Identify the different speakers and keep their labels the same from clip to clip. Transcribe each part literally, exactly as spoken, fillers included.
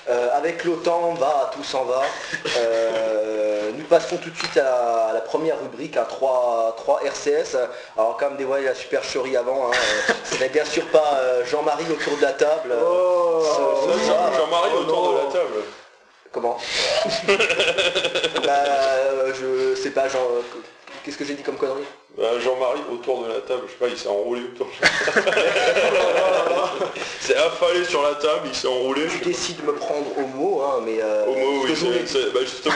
Speaker 1: Euh, avec l'OTAN, va, tout s'en va. Euh, nous passons tout de suite à la, à la première rubrique, à trois R C S. Alors quand même dévoiler la supercherie avant, hein, ce n'est bien sûr pas euh, Jean-Marie autour de la table.
Speaker 2: Oh,
Speaker 1: ce, ce
Speaker 2: Jean-
Speaker 3: Jean-Marie
Speaker 2: oh,
Speaker 3: autour
Speaker 2: non.
Speaker 3: de la table.
Speaker 1: Comment bah, euh, je sais pas, Jean... Qu'est-ce que j'ai dit comme connerie?
Speaker 3: Euh, Jean-Marie autour de la table, je sais pas, il s'est enroulé autour de la table. C'est affalé sur la table, il s'est enroulé.
Speaker 1: Je décide de me prendre au mot, hein, mais... Euh,
Speaker 3: Homo,
Speaker 1: ce que
Speaker 3: oui,
Speaker 1: je voulais-
Speaker 3: c'est... c'est- Bah justement...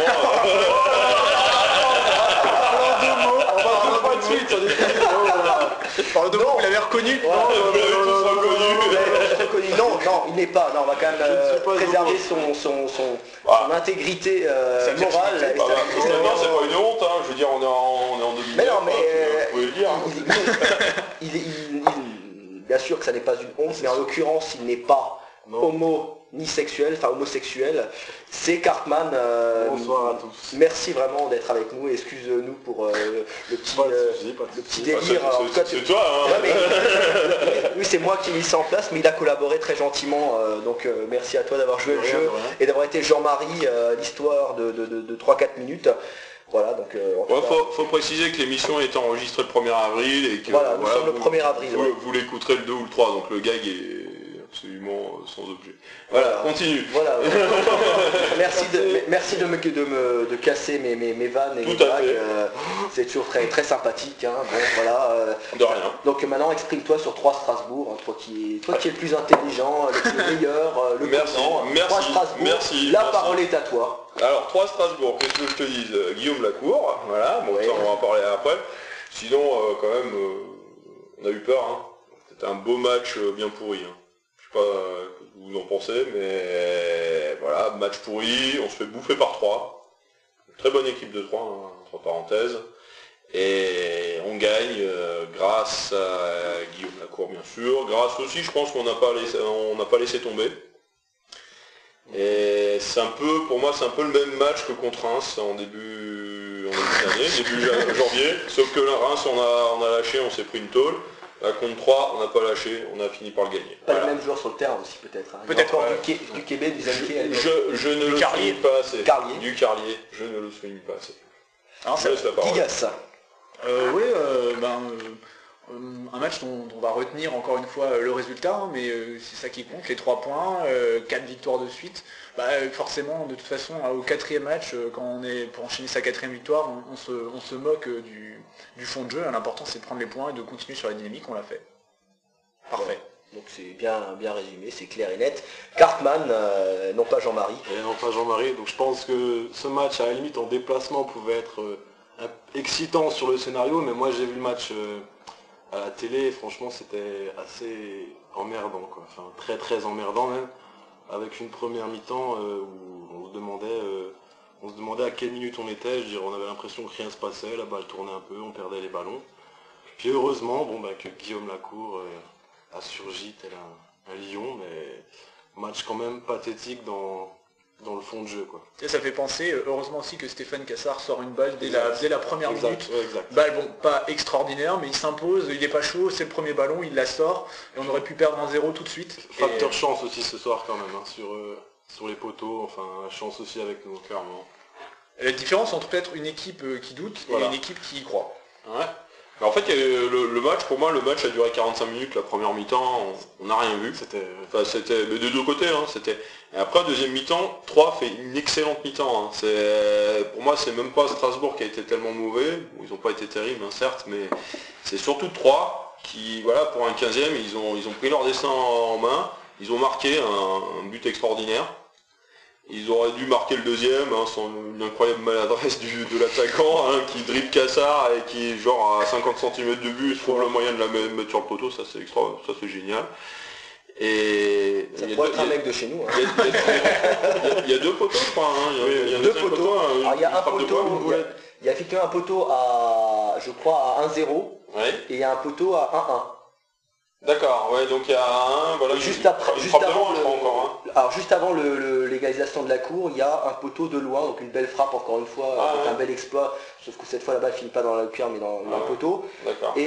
Speaker 2: Pas de suite, on est Parle de
Speaker 1: Non.
Speaker 2: vous, vous l'avez reconnu.
Speaker 1: Voilà.
Speaker 3: Vous l'avez tous reconnu.
Speaker 1: Euh, reconnu. Non, non, il n'est pas. Non, on va quand même
Speaker 2: Je ne
Speaker 1: euh,
Speaker 2: suis pas
Speaker 1: préserver son, son, son,
Speaker 3: Ah.
Speaker 1: son intégrité euh,
Speaker 2: Sa
Speaker 1: morale.
Speaker 2: virginité.
Speaker 1: et
Speaker 3: Bah,
Speaker 1: sa-
Speaker 3: bah,
Speaker 1: et sa-
Speaker 3: non, c'est pas une honte, hein. Je veux dire, on est en, on est en deux mille neuf,
Speaker 1: Mais non, mais,
Speaker 3: hein,
Speaker 1: euh,
Speaker 3: vous pouvez le dire. hein.
Speaker 1: il, il- il- il- bien sûr que ça n'est pas une honte, mais en l'occurrence, il n'est pas
Speaker 2: Non.
Speaker 1: homo ni sexuel, enfin homosexuel. C'est Cartman. euh,
Speaker 2: Bonsoir à tous.
Speaker 1: Merci vraiment d'être avec nous. Excuse-nous pour euh, le petit,
Speaker 2: Pas de
Speaker 1: euh,
Speaker 2: soucis, pas de
Speaker 1: le petit
Speaker 2: soucis.
Speaker 3: Bah, c'est-
Speaker 1: délire. Alors, en tout cas,
Speaker 3: c'est
Speaker 1: tu-
Speaker 3: c'est toi, hein.
Speaker 1: Ouais, mais- oui, c'est moi qui ai mis ça en place, mais il a collaboré très gentiment. euh, donc euh, merci à toi d'avoir joué
Speaker 2: De
Speaker 1: le
Speaker 2: rien,
Speaker 1: jeu
Speaker 2: de rien.
Speaker 1: et d'avoir été Jean-Marie euh, à l'histoire de, de, de, de trois quatre minutes. Voilà, donc euh, en tout
Speaker 3: Ouais,
Speaker 1: cas,
Speaker 3: faut, faut préciser que l'émission est enregistrée le premier avril et que
Speaker 1: Voilà, nous sommes le
Speaker 3: vous-
Speaker 1: premier avril,
Speaker 3: Vous,
Speaker 1: ouais.
Speaker 3: vous l'écouterez le deux ou le trois, donc le gag est absolument sans objet. Voilà,
Speaker 1: Voilà.
Speaker 3: continue.
Speaker 1: Voilà. merci de, merci de me, de me de casser mes, mes, mes vannes et
Speaker 3: Tout
Speaker 1: mes
Speaker 3: à
Speaker 1: blagues.
Speaker 3: fait.
Speaker 1: euh, c'est toujours très, très sympathique. Hein. Bon, voilà. euh,
Speaker 3: De rien.
Speaker 1: donc maintenant exprime-toi sur trois Strasbourg, hein, toi qui es toi qui es le plus intelligent, le plus meilleur, euh, le
Speaker 3: Merci,
Speaker 1: connant.
Speaker 3: merci,
Speaker 1: trois Strasbourg.
Speaker 3: merci,
Speaker 1: La
Speaker 3: merci.
Speaker 1: parole est à toi.
Speaker 3: Alors, trois Strasbourg, qu'est-ce que je te dise Euh, Guillaume Lacour, voilà, bon
Speaker 1: Ouais.
Speaker 3: ça on va en parler après. Sinon, euh, quand même, euh, on a eu peur, hein. C'était un beau match euh, bien pourri. Hein. Je sais pas euh, ce que vous en pensez, mais voilà, match pourri, on se fait bouffer par trois. Très bonne équipe de trois, hein, entre parenthèses. Et on gagne euh, grâce à Guillaume Lacour bien sûr, grâce aussi je pense qu'on n'a pas laissé on n'a pas laissé tomber. Et c'est un peu, pour moi c'est un peu le même match que contre Reims en début en début d'année, début ja- janvier, sauf que là, Reims on a, on a lâché, on s'est pris une tôle. Là contre trois, on n'a pas lâché, on a fini par le gagner.
Speaker 1: Pas
Speaker 3: Voilà.
Speaker 1: le même joueur sur le terrain aussi peut-être. Hein. Il y a
Speaker 2: Peut-être,
Speaker 1: encore
Speaker 2: ouais.
Speaker 1: du, Quai- du Québec, du Zanké.
Speaker 3: Je, je ne le
Speaker 2: Carlier.
Speaker 3: souligne pas assez.
Speaker 1: Carlier.
Speaker 3: Du Carlier, je ne le souligne pas assez.
Speaker 2: Alors,
Speaker 3: Je
Speaker 2: ça-
Speaker 3: laisse la parole.
Speaker 1: Gigas.
Speaker 2: Euh, oui, euh, ben, euh, euh, un match dont, dont on va retenir encore une fois euh, le résultat, hein, mais euh, c'est ça qui compte, les trois points, euh, quatre victoires de suite. Bah, euh, forcément, de toute façon, hein, au quatrième match, euh, quand on est pour enchaîner sa quatrième victoire, on, on se, on se moque euh, du, du fond de jeu. L'important c'est de prendre les points et de continuer sur la dynamique, on l'a fait. Parfait.
Speaker 1: Donc c'est bien, bien résumé, c'est clair et net. Cartman, euh, non pas Jean-Marie.
Speaker 4: Et non pas Jean-Marie, donc je pense que ce match à la limite en déplacement pouvait être euh, un- excitant sur le scénario, mais moi j'ai vu le match euh, à la télé et franchement c'était assez emmerdant, quoi. Enfin très très emmerdant même, avec une première mi-temps euh, où on se demandait euh, on se demandait à quelle minute on était, je veux dire, on avait l'impression que rien se passait, la balle tournait un peu, on perdait les ballons. Puis heureusement bon, bah, que Guillaume Lacour euh, a surgi tel un, un lion, mais match quand même pathétique dans, dans le fond de jeu, quoi.
Speaker 2: Et ça fait penser, euh, heureusement aussi que Stéphane Cassard sort une balle dès la,
Speaker 4: Exact.
Speaker 2: dès la première
Speaker 4: Exact,
Speaker 2: minute.
Speaker 4: ouais, exact.
Speaker 2: Balle, bon, pas extraordinaire, mais il s'impose, il n'est pas chaud, c'est le premier ballon, il la sort, et on aurait pu perdre un zéro tout de suite.
Speaker 4: Facteur
Speaker 2: Et-
Speaker 4: chance aussi ce soir quand même, hein, sur, euh, sur les poteaux, enfin chance aussi avec nous, clairement.
Speaker 2: La différence entre peut-être une équipe euh, qui doute
Speaker 3: Voilà.
Speaker 2: et une équipe qui y croit.
Speaker 3: Ouais. Mais en fait, il y a eu le, le match, pour moi, le match a duré quarante-cinq minutes, la première mi-temps, on n'a rien vu.
Speaker 4: C'était
Speaker 3: Enfin, c'était mais des deux côtés, hein, c'était. Et après, deuxième mi-temps, trois fait une excellente mi-temps. Hein. C'est, pour moi, c'est même pas Strasbourg qui a été tellement mauvais. Bon, ils n'ont pas été terribles, hein, certes, mais c'est surtout trois qui, voilà, pour un quinzième, ils ont, ils ont pris leur destin en main. Ils ont marqué un, un but extraordinaire. Ils auraient dû marquer le deuxième, hein, sans une incroyable maladresse du, de l'attaquant, hein, qui dribble Cassard et qui, genre à cinquante centimètres de but, trouve le moyen de la me- mettre sur le poteau, ça c'est extra, ça c'est génial. Et
Speaker 1: Ça
Speaker 3: il y a
Speaker 1: pourrait
Speaker 3: deux-
Speaker 1: être un
Speaker 3: il y a-
Speaker 1: mec de chez nous. Hein.
Speaker 3: il y a- il y a- il y a- il y a deux poteaux, je crois. Hein. Il y a,
Speaker 4: Oui,
Speaker 3: il y a un
Speaker 1: Deux
Speaker 3: deuxième
Speaker 1: poteaux.
Speaker 3: poteau,
Speaker 1: Alors, il y a
Speaker 3: une
Speaker 1: un
Speaker 3: frappe de
Speaker 1: poteau,
Speaker 3: poing, une
Speaker 1: il y a,
Speaker 3: boulette.
Speaker 1: il y a effectivement un poteau à, je crois, à un zéro
Speaker 3: Ouais.
Speaker 1: et il y a un poteau à un un.
Speaker 3: D'accord, ouais, donc il y a un, voilà,
Speaker 1: Et
Speaker 3: une-
Speaker 1: juste après,
Speaker 3: une
Speaker 1: juste
Speaker 3: frappe de
Speaker 1: avant
Speaker 3: loin, je
Speaker 1: le-
Speaker 3: crois encore. Hein.
Speaker 1: alors juste avant le- le- l'égalisation de la cour, il y a un poteau de loin, donc une belle frappe encore une fois,
Speaker 3: Ah,
Speaker 1: avec
Speaker 3: ouais.
Speaker 1: un bel exploit, sauf que cette fois la balle finit pas dans la cuillère mais dans, dans
Speaker 3: Ah,
Speaker 1: le poteau.
Speaker 3: D'accord.
Speaker 1: Et